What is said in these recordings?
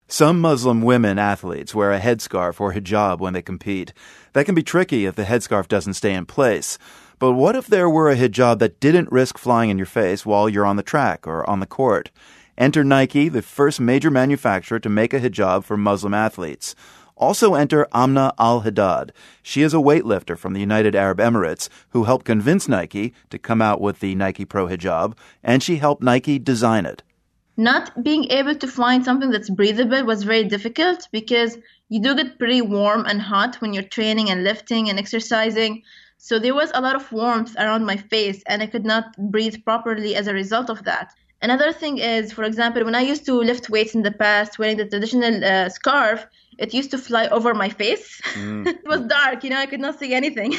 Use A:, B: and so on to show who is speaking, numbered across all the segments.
A: Some Muslim women athletes wear a headscarf or hijab when they compete. That can be tricky if the headscarf doesn't stay in place. But what if there were a hijab that didn't risk flying in your face while you're on the track or on the court? Enter Nike, the first major manufacturer to make a hijab for Muslim athletes. Also enter Amna Al-Haddad. She is a weightlifter from the United Arab Emirates who helped convince Nike to come out with the Nike Pro hijab, and she helped Nike design it.
B: Not being able to find something that's breathable was very difficult because you do get pretty warm and hot when you're training and lifting and exercising. So there was a lot of warmth around my face and I could not breathe properly as a result of that. Another thing is, for example, when I used to lift weights in the past wearing the traditional scarf, it used to fly over my face. It was dark, I could not see anything.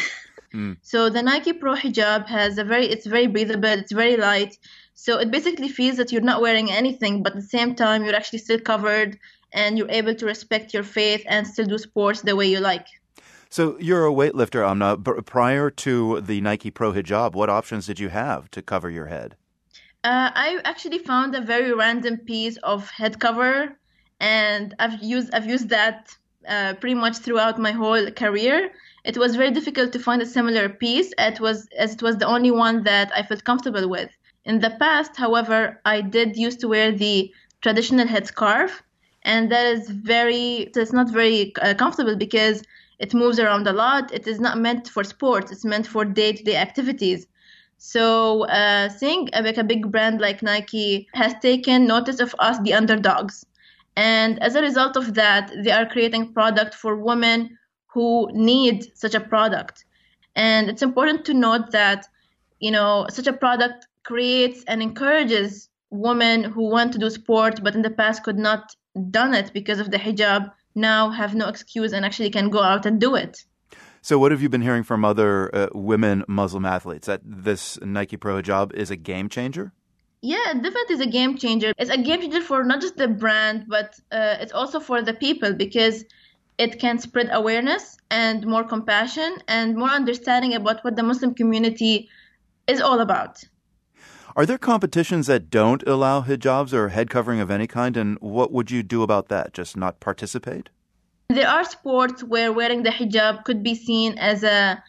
B: So the Nike Pro hijab it's very breathable, it's very light. So it basically feels that you're not wearing anything, but at the same time, you're actually still covered and you're able to respect your faith and still do sports the way you like.
A: So you're a weightlifter, Amna. Prior to the Nike Pro hijab, what options did you have to cover your head?
B: I actually found a very random piece of head cover, and I've used that pretty much throughout my whole career. It was very difficult to find a similar piece as it was the only one that I felt comfortable with. In the past, however, I did used to wear the traditional headscarf, and it's not very comfortable because it moves around a lot. It is not meant for sports. It's meant for day-to-day activities. So seeing a big brand like Nike has taken notice of us, the underdogs. And as a result of that, they are creating product for women who need such a product. And it's important to note that, such a product creates and encourages women who want to do sport but in the past could not done it because of the hijab, now have no excuse and actually can go out and do it.
A: So what have you been hearing from other women Muslim athletes? That this Nike Pro hijab is a game changer?
B: Yeah, it definitely is a game changer. It's a game changer for not just the brand, but it's also for the people because it can spread awareness and more compassion and more understanding about what the Muslim community is all about.
A: Are there competitions that don't allow hijabs or head covering of any kind? And what would you do about that? Just not participate?
B: There are sports where wearing the hijab could be seen as a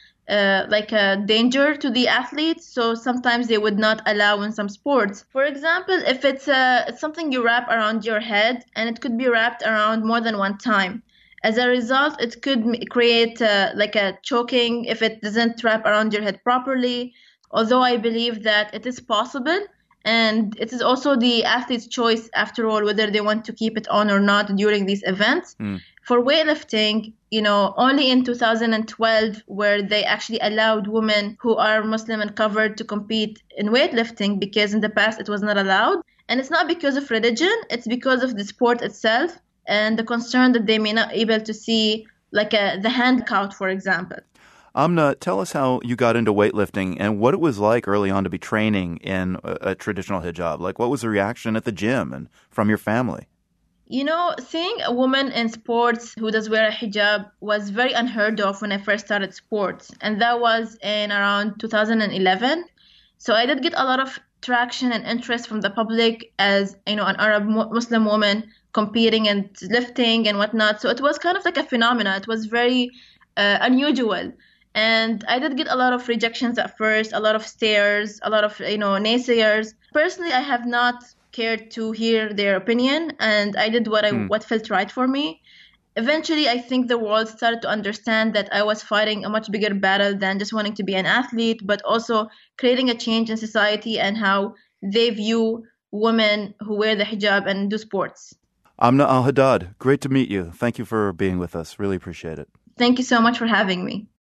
B: danger to the athletes. So sometimes they would not allow in some sports. For example, if it's something you wrap around your head and it could be wrapped around more than one time. As a result, it could create a choking if it doesn't wrap around your head properly. Although I believe that it is possible, and it is also the athlete's choice, after all, whether they want to keep it on or not during these events. For weightlifting, only in 2012 where they actually allowed women who are Muslim and covered to compete in weightlifting, because in the past it was not allowed. And it's not because of religion, it's because of the sport itself and the concern that they may not be able to see the hand count, for example.
A: Amna, tell us how you got into weightlifting and what it was like early on to be training in a traditional hijab. What was the reaction at the gym and from your family?
B: Seeing a woman in sports who does wear a hijab was very unheard of when I first started sports. And that was in around 2011. So I did get a lot of traction and interest from the public as, an Arab Muslim woman competing and lifting and whatnot. So it was kind of like a phenomenon. It was very unusual. And I did get a lot of rejections at first, a lot of stares, a lot of, naysayers. Personally, I have not cared to hear their opinion, and I did what felt right for me. Eventually, I think the world started to understand that I was fighting a much bigger battle than just wanting to be an athlete, but also creating a change in society and how they view women who wear the hijab and do sports.
A: Amna Al-Haddad, great to meet you. Thank you for being with us. Really appreciate it.
B: Thank you so much for having me.